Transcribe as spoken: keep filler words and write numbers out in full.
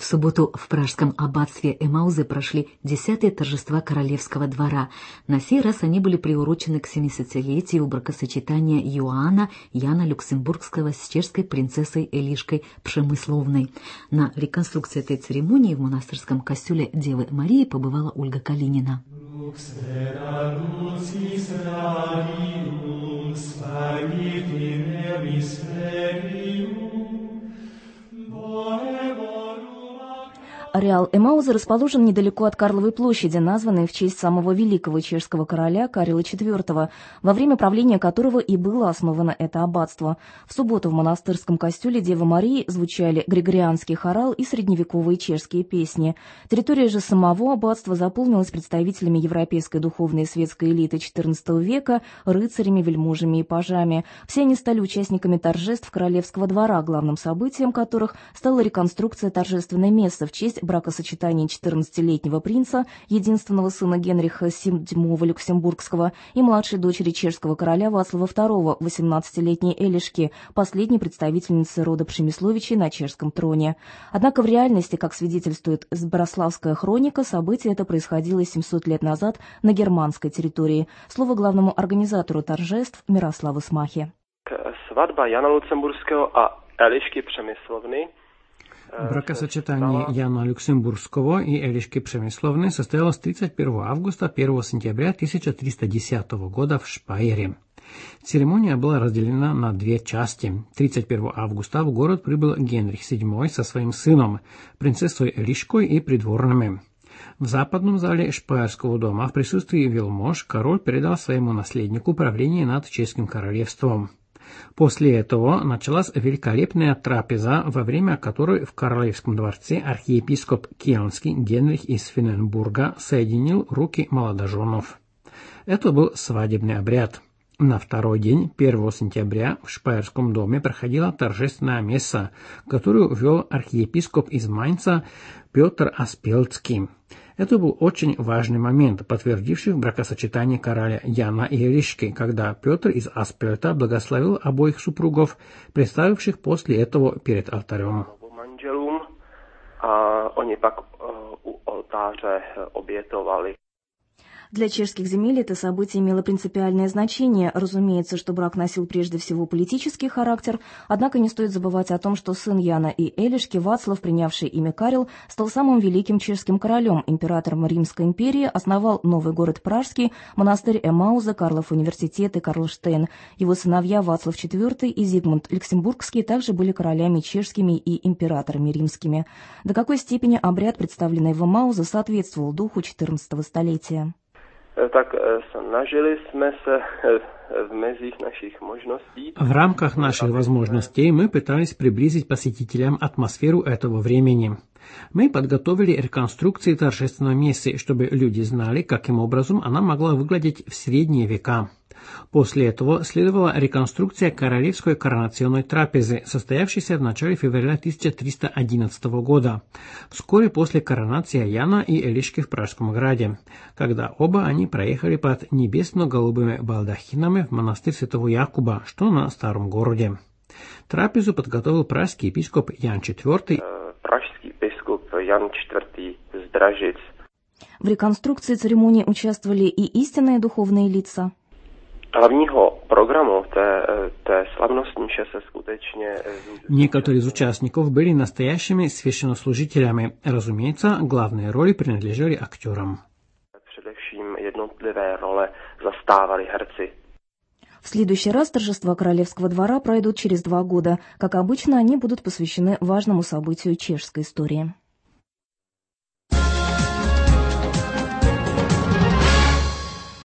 В субботу в пражском аббатстве Эмаузы прошли десятые торжества королевского двора. На сей раз они были приурочены к семидесятилетию бракосочетания Иоанна Яна Люксембургского с чешской принцессой Элишкой Пшемысловной. На реконструкции этой церемонии в монастырском костеле Девы Марии побывала Ольга Калинина. Ареал Эмаузы расположен недалеко от Карловой площади, названной в честь самого великого чешского короля Карла четвёртого, во время правления которого и было основано это аббатство. В субботу в монастырском костеле Девы Марии звучали григорианский хорал и средневековые чешские песни. Территория же самого аббатства заполнилась представителями европейской духовной и светской элиты четырнадцатого века, рыцарями, вельможами и пажами. Все они стали участниками торжеств королевского двора, главным событием которых стала реконструкция торжественной мессы в честь бракосочетания четырнадцатилетнего принца, единственного сына Генриха седьмого Люксембургского, и младшей дочери чешского короля Вацлава второго, восемнадцатилетней Элишки, последней представительницы рода Пшемисловичей на чешском троне. Однако в реальности, как свидетельствует Сборославская хроника, событие это происходило семьсот лет назад на германской территории. Слово главному организатору торжеств Мирославу Смахе. Свадьба Яна Люксембургского и Элишки Пшемисловны. Бракосочетание Яна Люксембургского и Элишки Пшемисловны состоялось тридцать первого августа — первого сентября тысяча триста десятого года в Шпайере. Церемония была разделена на две части. тридцать первого августа в город прибыл Генрих седьмой со своим сыном, принцессой Элишкой и придворными. В западном зале Шпайерского дома в присутствии вельмож король передал своему наследнику правление над чешским королевством. После этого началась великолепная трапеза, во время которой в королевском дворце архиепископ Кельнский Генрих из Финенбурга соединил руки молодоженов. Это был свадебный обряд. На второй день, первого сентября, в Шпайерском доме проходила торжественная месса, которую вел архиепископ из Майнца Петр Аспельский. Это был очень важный момент, подтвердивший бракосочетание короля Яна и Элишки, когда Петр из Аспельта благословил обоих супругов, представивших после этого перед алтарем. А они пак у алтаря обетовали. Для чешских земель это событие имело принципиальное значение. Разумеется, что брак носил прежде всего политический характер, однако не стоит забывать о том, что сын Яна и Элишки, Вацлав, принявший имя Карл, стал самым великим чешским королем, императором Римской империи, основал новый город Пражский, монастырь Эмауза, Карлов университет и Карлштейн. Его сыновья Вацлав четвёртый и Зигмунд Люксембургский также были королями чешскими и императорами римскими. До какой степени обряд, представленный в Эмауза, соответствовал духу четырнадцатого столетия? Так snažili jsme se v mezích našich možností. В рамках наших возможностей мы пытались приблизить посетителям атмосферу этого времени. Мы подготовили реконструкции торжественной мессы, чтобы люди знали, каким образом она могла выглядеть в средние века. После этого следовала реконструкция королевской коронационной трапезы, состоявшейся в начале февраля тысяча триста одиннадцатого года, вскоре после коронации Яна и Элишки в Пражском граде, когда оба они проехали под небесно-голубыми балдахинами в монастырь Святого Якуба, что на Старом городе. Трапезу подготовил пражский епископ Ян четвёртый. Пражский епископ Ян четвёртый Здражец. В реконструкции церемонии участвовали и истинные духовные лица. Hlavního programu té, té slavnostní mše se skutečně... Некоторые из участников были настоящими священнослужителями. Разумеется, главные роли принадлежали актерам. Především jednotlivé role zastávali herci. В следующий раз торжества королевского двора пройдут через два года. Как обычно, они будут посвящены важному событию чешской истории.